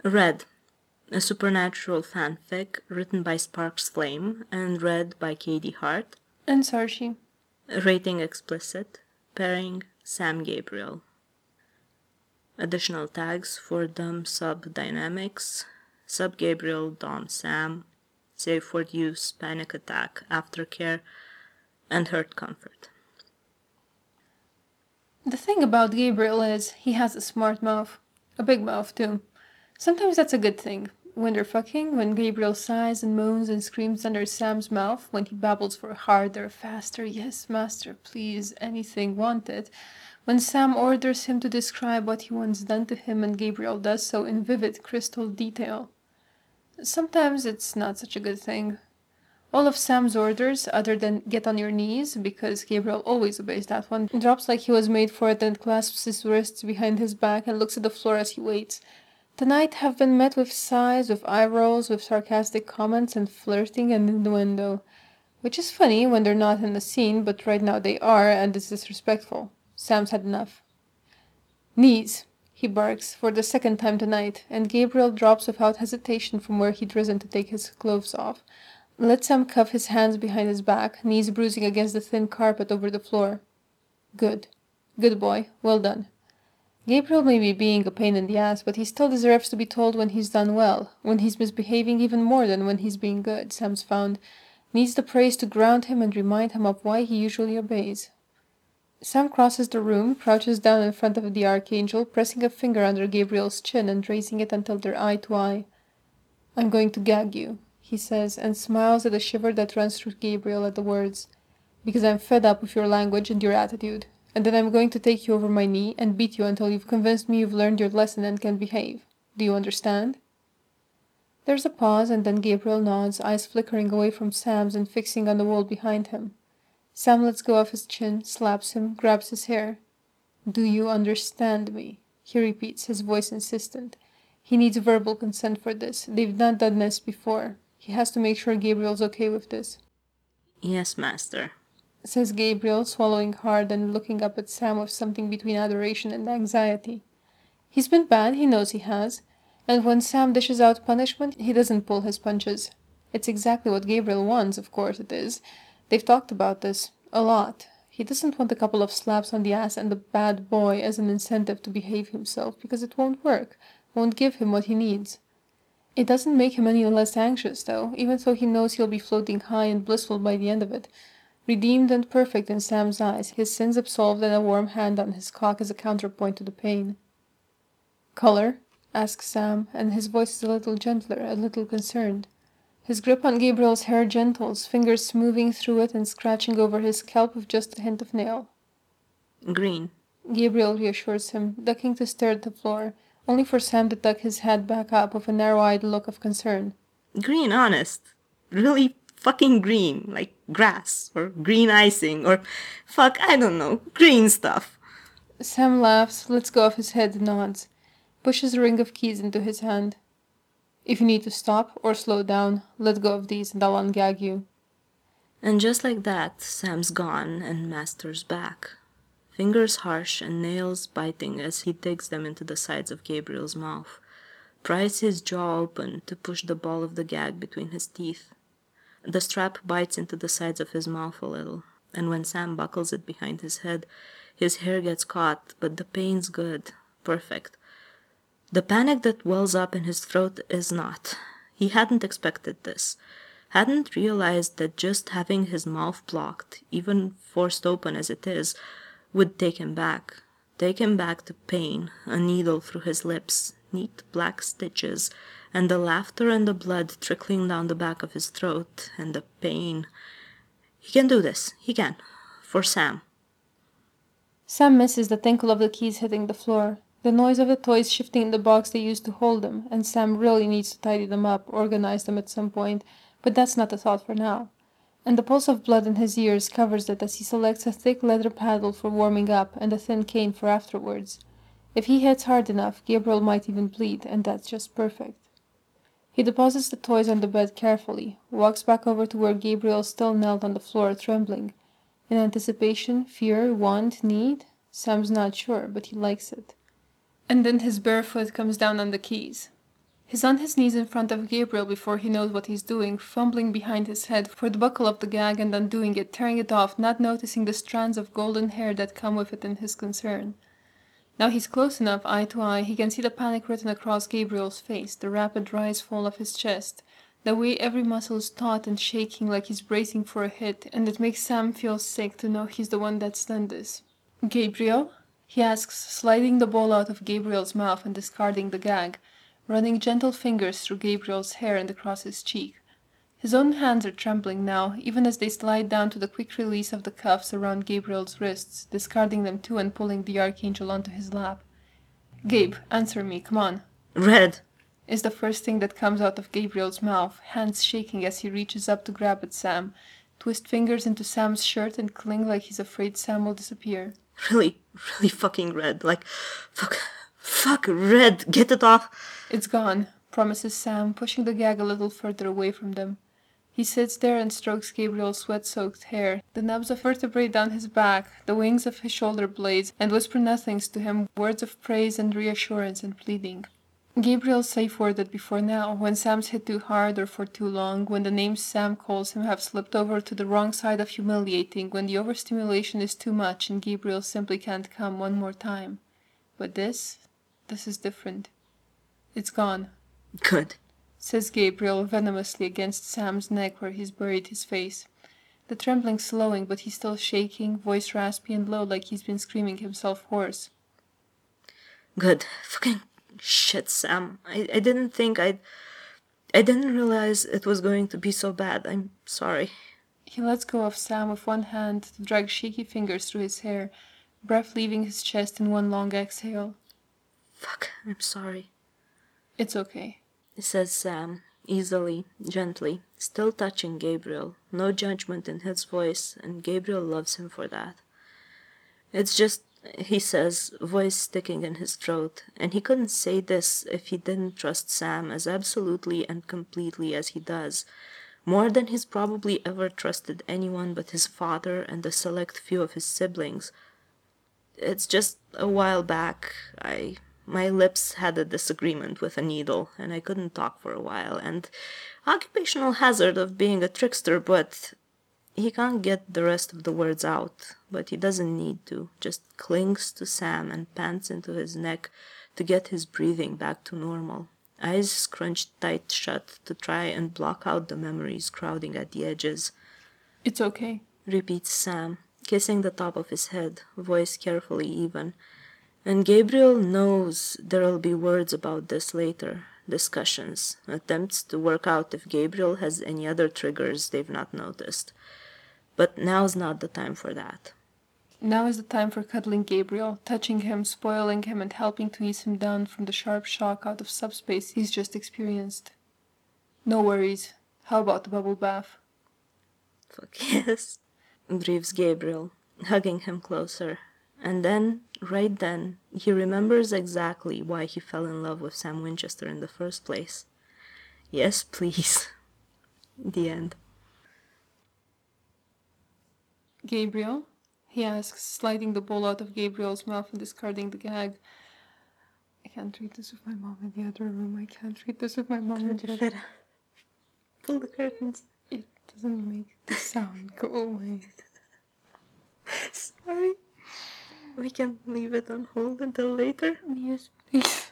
Red, a supernatural fanfic written by Sparks Flame and read by Katie Hart. And Sarshi. Rating explicit. Pairing Sam Gabriel. Additional tags for Dom Sub Dynamics. Sub Gabriel Dom Sam. Safe word use, panic attack, aftercare, and hurt comfort. The thing about Gabriel is he has a smart mouth. A big mouth, too. Sometimes that's a good thing. When they're fucking, when Gabriel sighs and moans and screams under Sam's mouth, when he babbles for harder, faster, yes, master, please, anything, want it, when Sam orders him to describe what he wants done to him and Gabriel does so in vivid crystal detail. Sometimes it's not such a good thing. All of Sam's orders, other than get on your knees, because Gabriel always obeys that one, drops like he was made for it and clasps his wrists behind his back and looks at the floor as he waits. Tonight have been met with sighs, with eye rolls, with sarcastic comments and flirting and innuendo. Which is funny when they're not in the scene, but right now they are, and it's disrespectful. Sam's had enough. Knees, he barks, for the second time tonight, and Gabriel drops without hesitation from where he'd risen to take his clothes off. Let Sam cuff his hands behind his back, knees bruising against the thin carpet over the floor. Good. Good boy. Well done. Gabriel may be being a pain in the ass, but he still deserves to be told when he's done well, when he's misbehaving even more than when he's being good, Sam's found. Needs the praise to ground him and remind him of why he usually obeys. Sam crosses the room, crouches down in front of the Archangel, pressing a finger under Gabriel's chin and raising it until they're eye to eye. I'm going to gag you, he says, and smiles at the shiver that runs through Gabriel at the words. Because I'm fed up with your language and your attitude. And then I'm going to take you over my knee and beat you until you've convinced me you've learned your lesson and can behave. Do you understand? There's a pause, and then Gabriel nods, eyes flickering away from Sam's and fixing on the wall behind him. Sam lets go of his chin, slaps him, grabs his hair. Do you understand me? He repeats, his voice insistent. He needs verbal consent for this. They've not done this before. He has to make sure Gabriel's okay with this. Yes, master, says Gabriel, swallowing hard and looking up at Sam with something between adoration and anxiety. He's been bad, he knows he has, and when Sam dishes out punishment, he doesn't pull his punches. It's exactly what Gabriel wants, of course it is. They've talked about this. A lot. He doesn't want a couple of slaps on the ass and a bad boy as an incentive to behave himself, because it won't work, won't give him what he needs. It doesn't make him any less anxious, though, even though he knows he'll be floating high and blissful by the end of it. Redeemed and perfect in Sam's eyes, his sins absolved and a warm hand on his cock as a counterpoint to the pain. Color? asks Sam, and his voice is a little gentler, a little concerned. His grip on Gabriel's hair gentles, fingers smoothing through it and scratching over his scalp with just a hint of nail. Green. Gabriel reassures him, ducking to stare at the floor, only for Sam to tuck his head back up with a narrow-eyed look of concern. Green, honest. Really fucking green, like grass, or green icing, or fuck, I don't know, green stuff. Sam laughs, lets go of his head and nods, pushes a ring of keys into his hand. If you need to stop or slow down, let go of these and I'll ungag you. And just like that, Sam's gone and Master's back. Fingers harsh and nails biting as he digs them into the sides of Gabriel's mouth, pries his jaw open to push the ball of the gag between his teeth. The strap bites into the sides of his mouth a little, and when Sam buckles it behind his head, his hair gets caught, but the pain's good, perfect. The panic that wells up in his throat is not. He hadn't expected this, hadn't realized that just having his mouth blocked, even forced open as it is, would take him back to pain, a needle through his lips, neat black stitches, and the laughter and the blood trickling down the back of his throat, and the pain. He can do this. He can. For Sam. Sam misses the tinkle of the keys hitting the floor, the noise of the toys shifting in the box they used to hold them, and Sam really needs to tidy them up, organize them at some point, but that's not a thought for now. And the pulse of blood in his ears covers it as he selects a thick leather paddle for warming up and a thin cane for afterwards. If he hits hard enough, Gabriel might even bleed, and that's just perfect. He deposits the toys on the bed carefully, walks back over to where Gabriel still knelt on the floor, trembling. In anticipation, fear, want, need? Sam's not sure, but he likes it. And then his bare foot comes down on the keys. He's on his knees in front of Gabriel before he knows what he's doing, fumbling behind his head for the buckle of the gag and undoing it, tearing it off, not noticing the strands of golden hair that come with it in his concern. Now he's close enough, eye to eye, he can see the panic written across Gabriel's face, the rapid rise fall of his chest, the way every muscle is taut and shaking like he's bracing for a hit, and it makes Sam feel sick to know he's the one that's done this. "Gabriel?" he asks, sliding the ball out of Gabriel's mouth and discarding the gag, running gentle fingers through Gabriel's hair and across his cheek. His own hands are trembling now, even as they slide down to the quick release of the cuffs around Gabriel's wrists, discarding them too and pulling the Archangel onto his lap. "Gabe, answer me, come on," Red! is the first thing that comes out of Gabriel's mouth, hands shaking as he reaches up to grab at Sam, twist fingers into Sam's shirt and cling like he's afraid Sam will disappear. Really, really fucking red. Like, fuck, red, get it off. "It's gone," promises Sam, pushing the gag a little further away from them. He sits there and strokes Gabriel's sweat-soaked hair, the nubs of vertebrae down his back, the wings of his shoulder blades, and whisper nothings to him, words of praise and reassurance and pleading. Gabriel's safe-worded before now, when Sam's hit too hard or for too long, when the names Sam calls him have slipped over to the wrong side of humiliating, when the overstimulation is too much and Gabriel simply can't come one more time. But this is different. "It's gone," Good. says Gabriel venomously against Sam's neck where he's buried his face. The trembling slowing, but he's still shaking, voice raspy and low like he's been screaming himself hoarse. Good. Fucking shit, Sam. I didn't think I didn't realize it was going to be so bad. I'm sorry. He lets go of Sam with one hand to drag shaky fingers through his hair, breath leaving his chest in one long exhale. Fuck, I'm sorry. "It's okay," Says Sam, easily, gently, still touching Gabriel. No judgment in his voice, and Gabriel loves him for that. It's just, he says, voice sticking in his throat, and he couldn't say this if he didn't trust Sam as absolutely and completely as he does, more than he's probably ever trusted anyone but his father and a select few of his siblings. It's just a while back, my lips had a disagreement with a needle, and I couldn't talk for a while, and occupational hazard of being a trickster, but he can't get the rest of the words out, but he doesn't need to, just clings to Sam and pants into his neck to get his breathing back to normal, eyes scrunched tight shut to try and block out the memories crowding at the edges. "It's okay," Repeats Sam, kissing the top of his head, voice carefully even. And Gabriel knows there'll be words about this later, discussions, attempts to work out if Gabriel has any other triggers they've not noticed. But now's not the time for that. Now is the time for cuddling Gabriel, touching him, spoiling him, and helping to ease him down from the sharp shock out of subspace he's just experienced. "No worries. How about the bubble bath?" Fuck yes, breathes Gabriel, hugging him closer. And then, right then, he remembers exactly why he fell in love with Sam Winchester in the first place. Yes, please. The end. "Gabriel?" he asks, sliding the bowl out of Gabriel's mouth and discarding the gag. "I can't read this with my mom in the other room. I can't read this with my mom in the other room. Pull the curtains. It doesn't make the sound go away." Sorry. We can leave it on hold until later. "Yes, please."